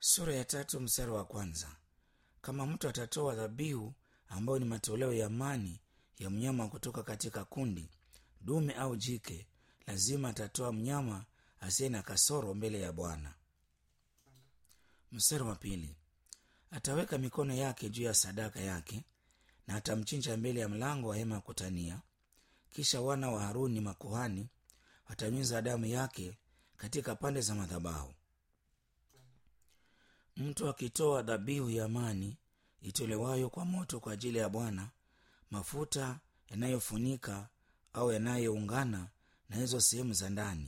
Sura ya 3 mstari wa kwanza. Kama mtu atatoa dhabihu ambayo ni matoleo ya amani ya mnyama kutoka katika kundi, dume au jike, lazima atatoa mnyama asiye na kasoro mbele ya Bwana. Mstari wa pili. Ataweka mikono yake juu ya sadaka yake na atamchinja mbele ya mlango wa hema ya kutania. Kisha wana wa Haruni makuhani watanyunyiza damu yake katika pande za madhabahu. Mtu akitoa dhabihu ya amani itolewayo kwa moto kwa ajili ya Bwana, mafuta yanayofunika au yanayoungana na hizo sehemu za ndani.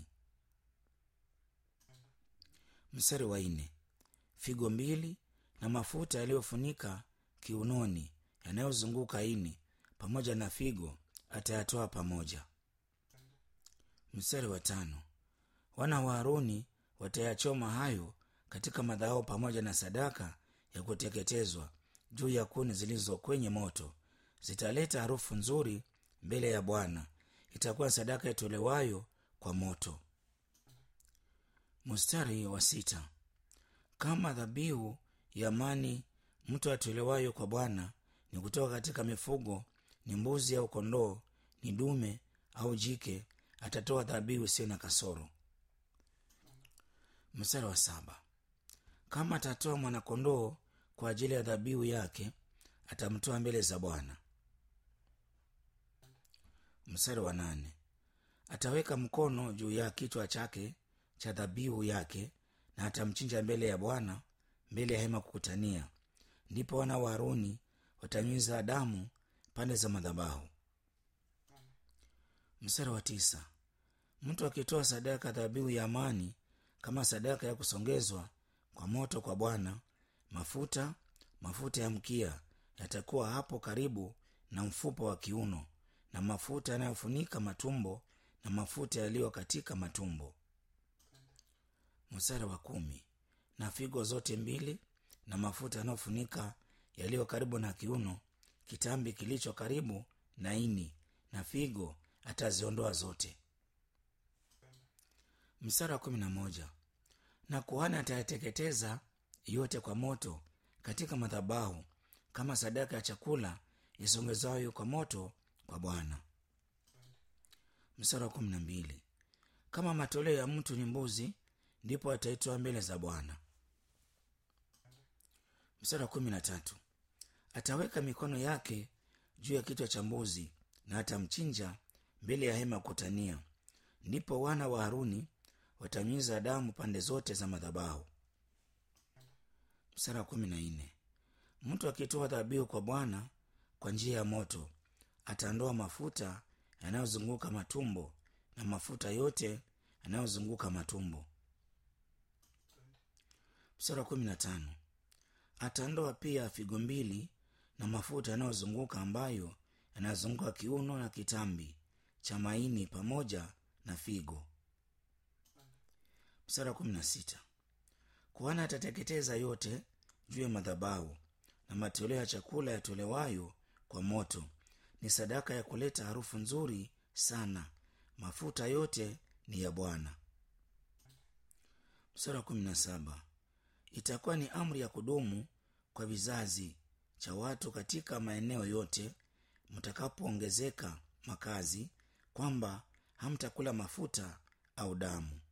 Mstari wa 4. Figo 2 na mafuta yaliyofunika kiunoni yanayozunguka ini pamoja na figo atayatoa pamoja. Mstari wa 5. Wana wa Haruni watayachoma hayo katika madhabahu pamoja na sadaka ya kuteketezwa juu ya kuni zilizo kwenye moto. Zitaleta harufu nzuri mbele ya Bwana. Itakuwa sadaka itolewayo kwa moto. Mstari wa 6. Kama dhabihu ya amani mtu atolewayo kwa Bwana ni kutoka katika mifugo, ni mbuzi au kondoo, ni dume au jike, atatoa dhabihu isiyo na kasoro. Mstari wa 7. Kama atatoa mwanakondoo kwa ajili ya dhabihu yake, atamtoa mbele za Bwana. Mstari wa 8. Ataweka mkono juu ya kichwa chake cha dhabihu yake na atamchinja mbele ya Bwana, mbele ya hema kukutania. Ndipo wana wa Haruni watanyunyiza damu pande za madhabahu. Mstari wa 9. Mtu akitoa sadaka dhabihu ya amani kama sadaka ya kusongezwa kwa moto kwa Bwana, mafuta ya mkia yatakuwa hapo karibu na mfupa wa kiuno, na mafuta yanayofunika matumbo na mafuta yaliyo katika matumbo. Mstari wa 10. Na figo zote 2 na mafuta yanayofunika yaliyo karibu na kiuno, kitambi kilicho karibu na ini na figo ataziondoa zote. Mstari wa 11. Na kuhani atayateketeza yote kwa moto katika madhabahu kama sadaka ya chakula isongezwayo kwa moto kwa Bwana. Mstari wa 12. Kama matoleo ya mtu ni mbuzi, ndipo ataitoa mbele za Bwana. Mstari wa 13. Ataweka mikono yake juu ya kichwa cha mbuzi na atamchinja mbele ya hema kutania. Ndipo wana wa Haruni watanyunyiza damu pande zote za madhabahu. Mstari wa 14. Mtu akitoa dhabihu kwa Bwana kwa njia ya moto, ataondoa mafuta yanayozunguka matumbo na mafuta yote yanayozunguka matumbo. Mstari wa 15. Ataondoa pia figo 2 na mafuta yanayozunguka ambayo yanazunguka kiuno na kitambi cha maini pamoja na figo. Mstari wa 16. Kuhani atateketeza yote juu ya madhabahu, na matoleo ya chakula yatolewayo kwa moto ni sadaka ya kuleta harufu nzuri sana. Mafuta yote ni ya Bwana. Mstari wa 17. Itakuwa ni amri ya kudumu kwa vizazi cha watu katika maeneo yote mtakapoongezeka makazi, kwamba hamtakula mafuta au damu.